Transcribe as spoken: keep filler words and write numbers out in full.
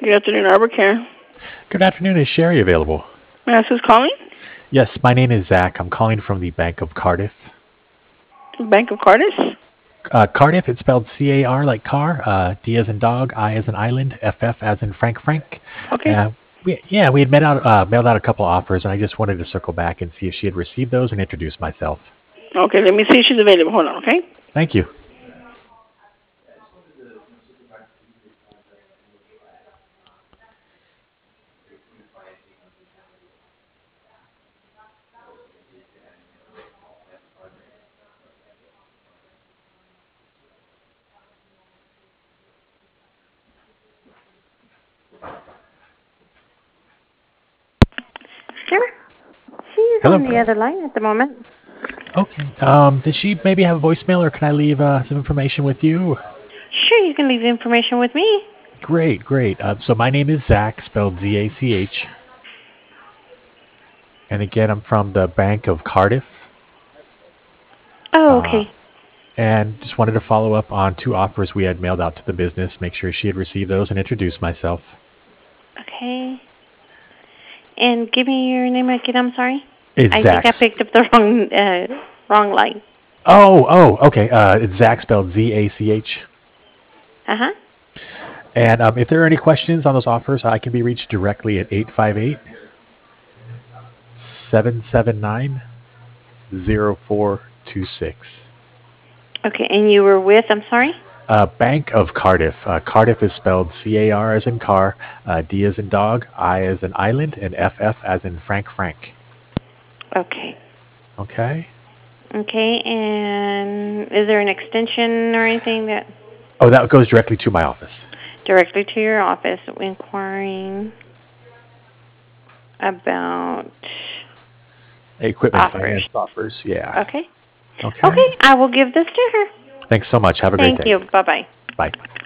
Good afternoon, Arbor Care. Good afternoon. Is Sherry available? May I ask who's calling? Yes, my name is Zach. I'm calling from the Bank of Cardiff. Bank of Cardis? Uh, Cardiff, it's spelled C A R like car, uh, D as in dog, I as in island, F F as in Frank Frank. Okay. Uh, we, yeah, we had met out, uh, mailed out a couple offers, and I just wanted to circle back and see if she had received those and introduce myself. Okay, let me see if she's available. Hold on, okay? Thank you. Sure. She's Hello. on the other line at the moment. Okay. Um, did she maybe have a voicemail, or can I leave uh, some information with you? Sure, you can leave the information with me. Great, great. Uh, so my name is Zach, spelled Z A C H. And again, I'm from the Bank of Cardiff. Oh, okay. And just wanted to follow up on two offers we had mailed out to the business, make sure she had received those, and introduce myself. Okay. And give me your name again, I'm sorry. It's I Zach. think I picked up the wrong uh, wrong line. Oh, oh, okay. Uh, it's Zach, spelled Z A C H. Uh-huh. And um, if there are any questions on those offers, I can be reached directly at eight five eight, seven seven nine, zero four two six. Okay, and you were with, I'm sorry? Uh, Bank of Cardiff. Uh, Cardiff is spelled C A R as in car, uh, D as in dog, I as in island, and F F as in Frank Frank. Okay. Okay. Okay, and is there an extension or anything that Oh, that goes directly to my office. directly to your office inquiring about Equipment offers? finance offers. Yeah. Okay. Okay. Okay, I will give this to her. Thanks so much. Have a great Thank day. you. Bye-bye. Bye.